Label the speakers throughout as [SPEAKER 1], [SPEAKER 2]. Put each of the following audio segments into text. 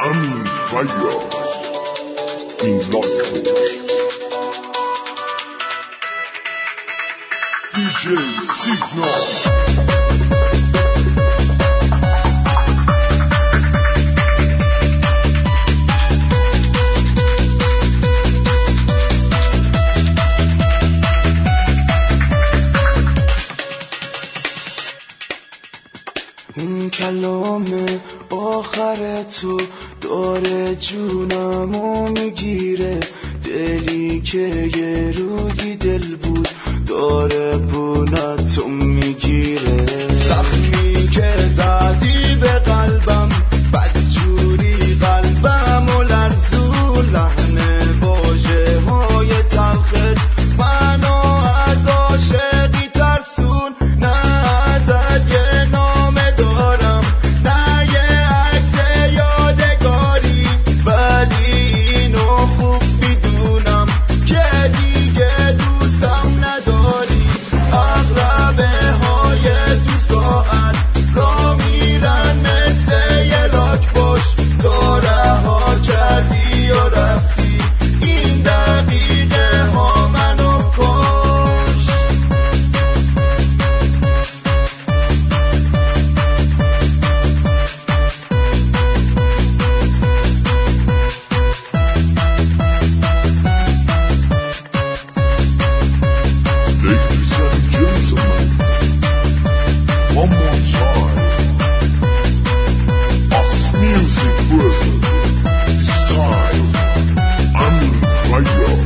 [SPEAKER 1] امین فیاض این لاک دیجی سیگنال
[SPEAKER 2] اون کلام آخر تو داره جونمو میگیره، دلی که یه روزی دل بود داره بونتو میگیره. زخمی که زدی به قلبم بدجوری قلبمو لرزون، لحن واژه های تلخت منو از عاشقی ترسون. نه ازت یه نامه دارم، نه یه عکس یادگاری، ولی اینو خوب میدونم که دیگه دوستم نداری. اقربه های تو ساعت را میرن مثل یه لاک باش، تو رها کردی و رفتی، این دقیقه ها منو کش.
[SPEAKER 1] Ladies and gentlemen, one more time. Us music version. This time, Amin Fayaz.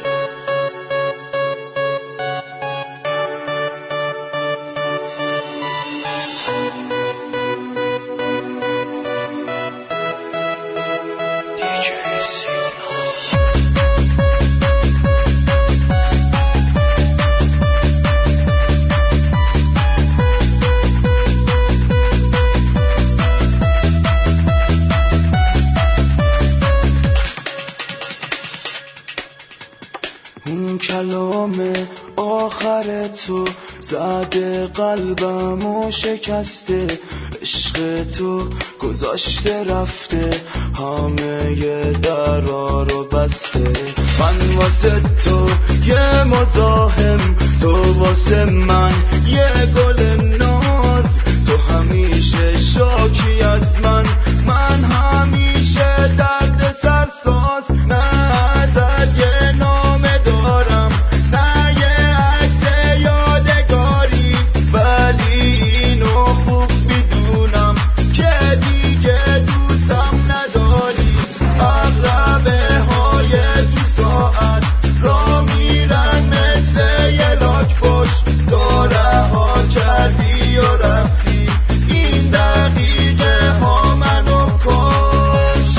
[SPEAKER 2] اون کلام آخر تو زده قلبمو شکسته، عشق تو گذاشته رفته، همه درا رو بسته. من واسه تو یه مزاحم، تو واسه من یه گل ناز، تو همیشه شاکی از من، من همیشه درد سرساز. نه ازت یه نامه دارم، نه یه عکس یادگاری، ولی اینو خوب میدونم که دیگه دوستم نداری. اقربه های تو ساعت را میرن مثل یه لاک باش، تو رها کردی و رفتی، این دقیقه ها منو کش.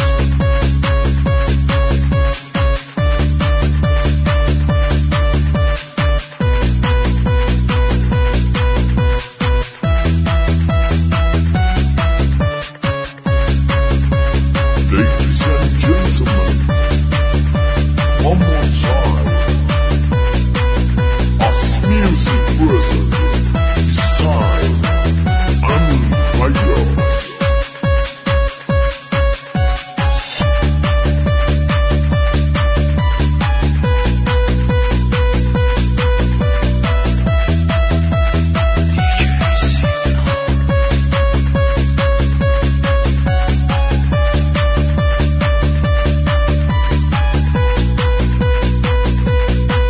[SPEAKER 1] Ladies and gentlemen, one more time. Us music version. This time, Amin Fayaz.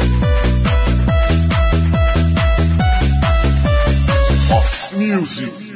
[SPEAKER 1] Us music.